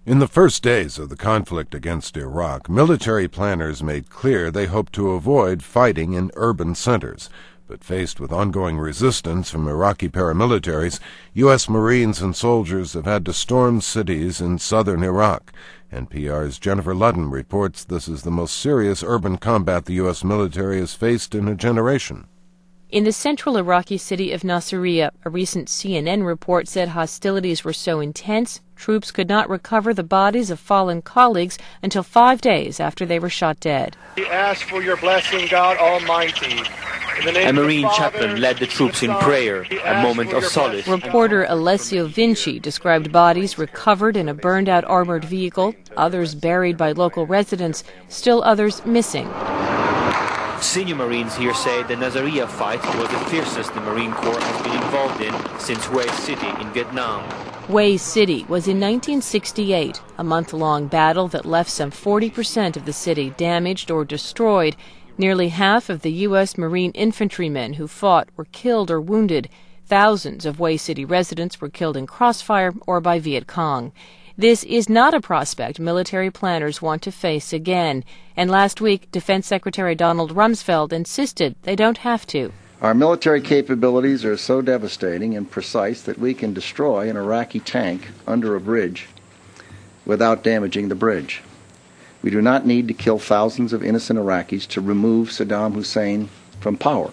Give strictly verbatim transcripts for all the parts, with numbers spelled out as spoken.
In the first days of the conflict against Iraq, military planners made clear they hoped to avoid fighting in urban centers. But faced with ongoing resistance from Iraqi paramilitaries, U S Marines and soldiers have had to storm cities in southern Iraq. N P R's Jennifer Ludden reports this is the most serious urban combat the U S military has faced in a generation. In the central Iraqi city of Nasiriyah, a recent C N N report said hostilities were so intense, troops could not recover the bodies of fallen colleagues until five days after they were shot dead. We ask for your blessing, God Almighty. A Marine chaplain led the troops in prayer, a moment of solace. Reporter Alessio Vinci described bodies recovered in a burned-out armored vehicle, others buried by local residents, still others missing. Senior Marines here say the Nasiriyah fight was the fiercest the Marine Corps has been involved in since Hue City in Vietnam. Hue City was in nineteen sixty-eight, a month-long battle that left some forty percent of the city damaged or destroyed. Nearly half of the U S Marine infantrymen who fought were killed or wounded. Thousands of Hue City residents were killed in crossfire or by Viet Cong. This is not a prospect military planners want to face again. And last week, Defense Secretary Donald Rumsfeld insisted they don't have to. Our military capabilities are so devastating and precise that we can destroy an Iraqi tank under a bridge without damaging the bridge. We do not need to kill thousands of innocent Iraqis to remove Saddam Hussein from power.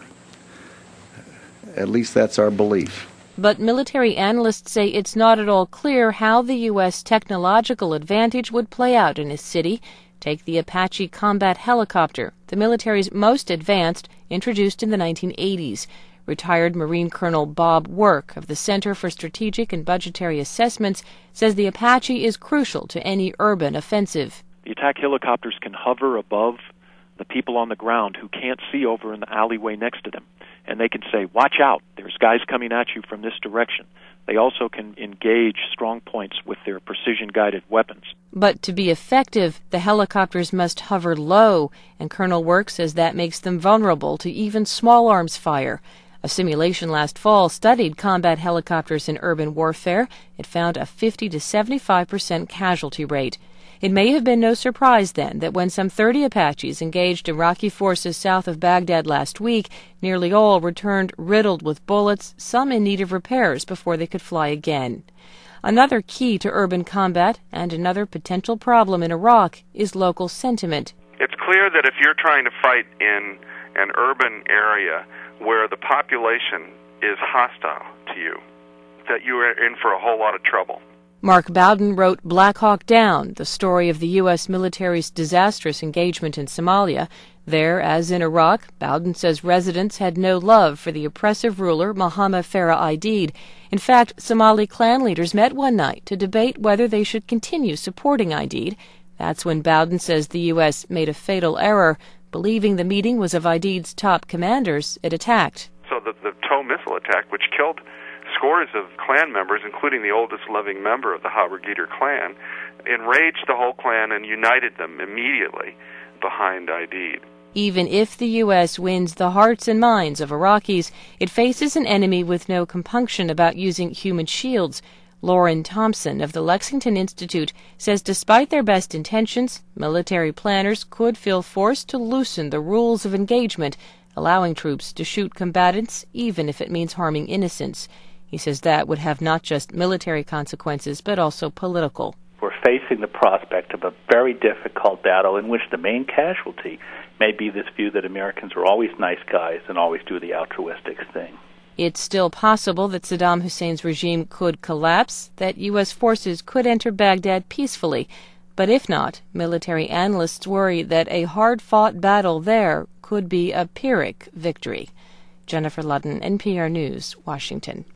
At least that's our belief. But military analysts say it's not at all clear how the U S technological advantage would play out in a city. Take the Apache combat helicopter, the military's most advanced, introduced in the nineteen eighties. Retired Marine Colonel Bob Work of the Center for Strategic and Budgetary Assessments says the Apache is crucial to any urban offensive. The attack helicopters can hover above the people on the ground who can't see over in the alleyway next to them. And they can say, watch out, there's guys coming at you from this direction. They also can engage strong points with their precision-guided weapons. But to be effective, the helicopters must hover low, and Colonel Work says that makes them vulnerable to even small arms fire. A simulation last fall studied combat helicopters in urban warfare. It found a fifty to seventy-five percent casualty rate. It may have been no surprise then that when some thirty Apaches engaged Iraqi forces south of Baghdad last week, nearly all returned riddled with bullets, some in need of repairs before they could fly again. Another key to urban combat and another potential problem in Iraq is local sentiment. It's clear that if you're trying to fight in an urban area where the population is hostile to you, that you are in for a whole lot of trouble. Mark Bowden wrote Black Hawk Down, the story of the U S military's disastrous engagement in Somalia. There, as in Iraq, Bowden says residents had no love for the oppressive ruler Mohammed Farah Aidid. In fact, Somali clan leaders met one night to debate whether they should continue supporting Aidid. That's when Bowden says the U S made a fatal error. Believing the meeting was of Aidid's top commanders, it attacked. So the, the TOW missile attack, which killed scores of clan members, including the oldest living member of the Haber-Gitter clan, enraged the whole clan and united them immediately behind Aidid. Even if the U S wins the hearts and minds of Iraqis, it faces an enemy with no compunction about using human shields. Lauren Thompson of the Lexington Institute says despite their best intentions, military planners could feel forced to loosen the rules of engagement, allowing troops to shoot combatants even if it means harming innocents. He says that would have not just military consequences, but also political. We're facing the prospect of a very difficult battle in which the main casualty may be this view that Americans are always nice guys and always do the altruistic thing. It's still possible that Saddam Hussein's regime could collapse, that U S forces could enter Baghdad peacefully. But if not, military analysts worry that a hard-fought battle there could be a Pyrrhic victory. Jennifer Ludden, N P R News, Washington.